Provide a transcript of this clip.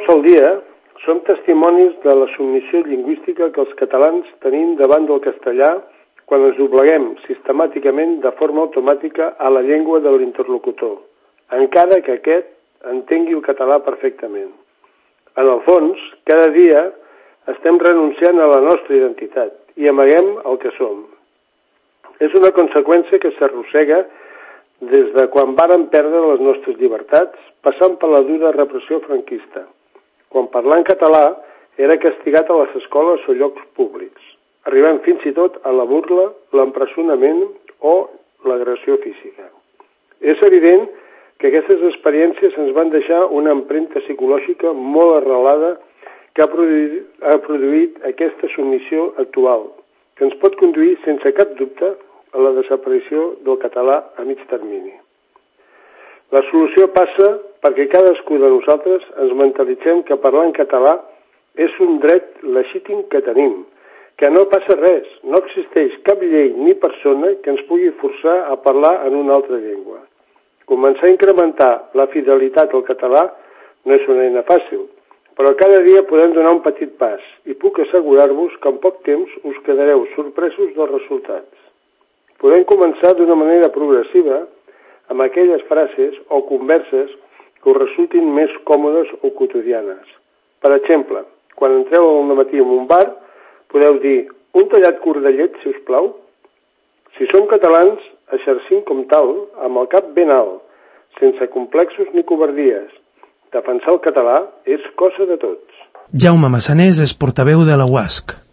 sol dia, som testimonis de la submissió lingüística que els catalans tenim davant del castellà quan ens dobleguem sistemàticament de forma automàtica a la llengua de l'interlocutor, encara que aquest entengui el català perfectament. En el fons, cada dia estem renunciant a la nostra identitat i amaguem el que som. És una conseqüència que s'arrossega des de quan vàrem perdre les nostres llibertats, passant per la dura repressió franquista, quan parlar en català era castigat a les escoles o llocs públics, arribant fins i tot a la burla, l'empresonament o l'agressió física. És evident que aquestes experiències ens van deixar una empremta psicològica molt arrelada que ha produït aquesta submissió actual, que ens pot conduir sense cap dubte a la desaparició del català a mig termini. La solució passa perquè cadascú de nosaltres ens mentalitzem que parlar en català és un dret legítim que tenim, que no passa res, no existeix cap llei ni persona que ens pugui forçar a parlar en una altra llengua. Començar a incrementar la fidelitat al català no és una eina fàcil, però cada dia podem donar un petit pas i puc assegurar-vos que en poc temps us quedareu sorpresos dels resultats. Podem començar d'una manera progressiva amb aquelles frases o converses que us resultin més còmodes o quotidianes. Per exemple, quan entreu al matí en un bar, podeu dir un tallat curt de llet, si us plau. Si som catalans, exercim com tal, amb el cap ben alt, sense complexos ni covardies. Defensar el català és cosa de tots. Jaume Massanés és portaveu de la UASC.